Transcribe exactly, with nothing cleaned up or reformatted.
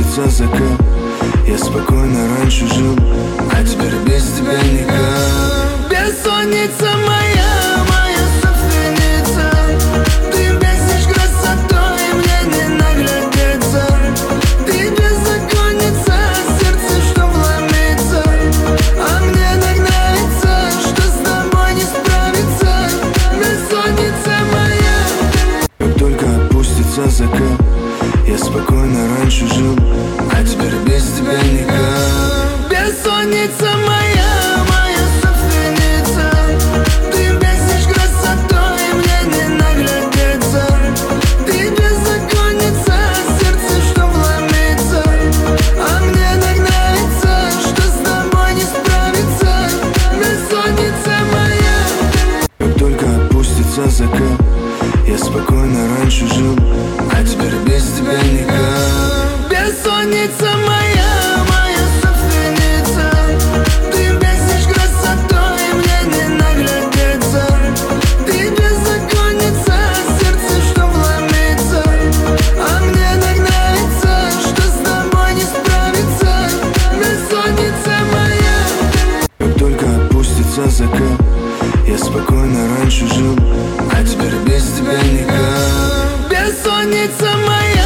опустится закат. Я спокойно раньше жил, а теперь без тебя никак. Бессонница моя, моя собственница. Ты бесишь красотой, мне не наглядеться. Ты беззаконница, сердце, что вломится, а мне нагнается, что с тобой не справиться. Бессонница моя. Как только опустится закат, я спокойно раньше жил, а теперь без тебя никак. Бессонница моя, моя собственница. Ты бесишь красотой, мне не наглядеться. Ты беззаконница, сердце, что вломится, а мне нагнается, что с тобой не справиться. Бессонница моя. Как только опустится закат, я спокойно раньше жил, а теперь без тебя никак. Бессонница моя, моя собственница. Ты бесишь красотой, мне не наглядеться. Ты беззаконница, сердце, что вломится, а мне нагнается, что с тобой не справиться. Бессонница моя. Как только опустится закат, я спокойно раньше жил, а теперь без тебя никак. Бессонница моя.